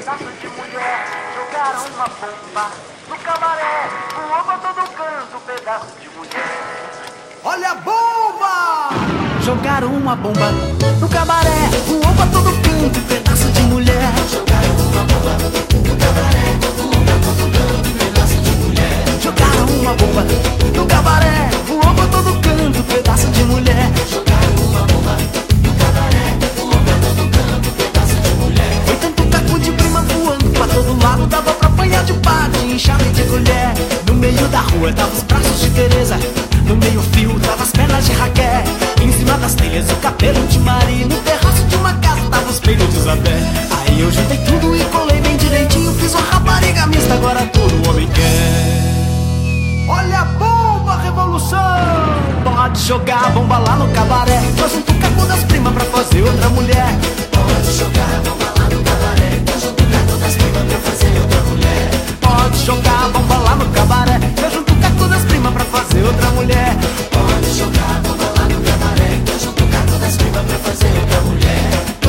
pedaço de mulher. Jogaram uma bomba no cabaré, voou pra todo canto, pedaço de mulher. Olha a bomba! Jogaram uma bomba no cabaré, voou pra todo canto, pedaço de mulher. Jogaram uma bomba no cabaré, voou pra todo canto, pedaço de mulher. Jogaram uma bomba no cabaré, voou pra todo canto, pedaço de mulher. Jogaram uma bomba no cabaré, voou pra todo canto, pedaço de mulher. Foi tanto caco de prima voando pra todo lado, dava pra apanhar de pate, enxame de colher. No meio da rua tava os braços de Teresa, no meio fio tava as pernas de Raquel. Em cima das telhas o cabelo de Maria, no terraço de uma casa tava os peitos de Isabel. Aí eu juntei tudo e colei bem direitinho, fiz uma rapariga mista, agora todo homem quer. Olha a bomba, revolução! Pode jogar a bomba lá no cabaré, eu junto o caco das primas pra fazer outra mulher. Pode jogar a bomba lá no cabaré, eu junto o caco das primas pra fazer outra mulher. Pode jogar a bomba lá no cabaré, eu junto o caco das primas pra fazer outra mulher. Pode jogar a bomba lá no cabaré, eu junto o caco das primas pra fazer outra mulher.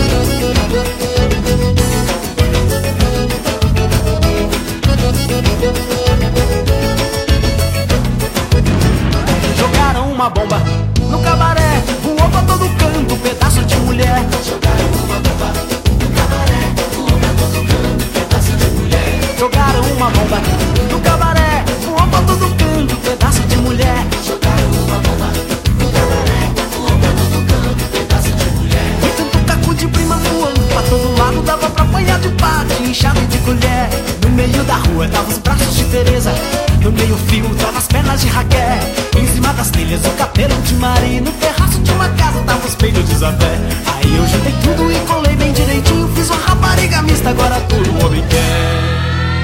Jogaram uma bomba no cabaré, voou pra todo canto, pedaço de mulher. Jogaram uma bomba no cabaré, voou pra todo canto, pedaço de mulher. Jogaram uma bomba no cabaré, voou pra todo canto, pedaço de mulher. Jogaram uma bomba no cabaré, voou pra todo canto, pedaço de mulher. Foi tanto caco de prima voando pra todo lado, dava pra apanhar de pate, enxame de colher. No meio da rua tava os braços de Teresa, no meio fio tava as pernas de Raquel. Em cima das telhas o cabelo de Maria, no terraço de uma casa tava os peitos de Isabel. Aí eu juntei tudo e colei bem direitinho, fiz uma rapariga mista, agora todo homem quer.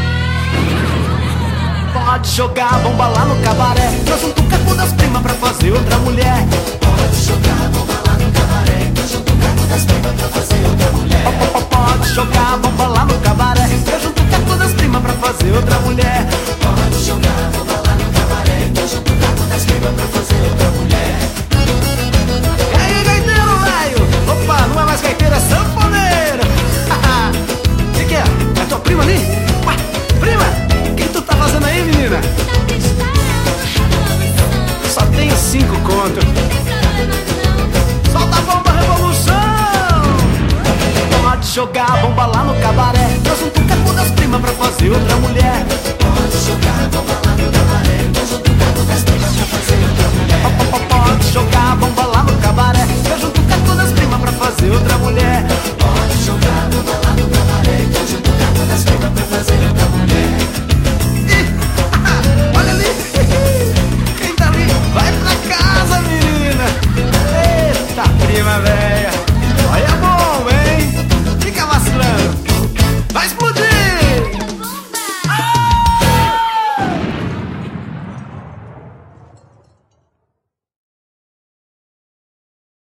Pode jogar a bomba lá no cabaré, eu junto o caco das primas pra fazer outra mulher. Pode jogar a bomba lá no cabaré, eu junto o caco das primas pra fazer outra mulher. Pode jogar a bomba lá no cabaré, eu junto o caco das primas pra fazer outra mulher. Pode jogar a bomba lá no cabaré, eu junto o caco das primas pra fazer outra mulher. E aí, gaiteiro, velho? Opa, não é mais gaiteiro, é sanfoneiro. Que é? É tua prima ali? Ué, prima, o que tu tá fazendo aí, menina? Só tenho 5 conto. Solta a bomba, revolução! Pode jogar a bomba lá no cabaré, eu junto o caco das primas pra fazer outra mulher. Pode jogar a bomba lá no cabaré, eu junto o caco das primas pra fazer outra mulher. Pode jogar a bomba lá no cabaré, eu junto o caco das primas pra fazer outra mulher. Pode jogar a bomba lá no cabaré, eu junto o caco das primas pra fazer outra mulher. Olha ali! Quem tá ali? Vai pra casa, menina! Eita, prima velha! Olha a bomba, hein? Fica vacilando! Vai explodir!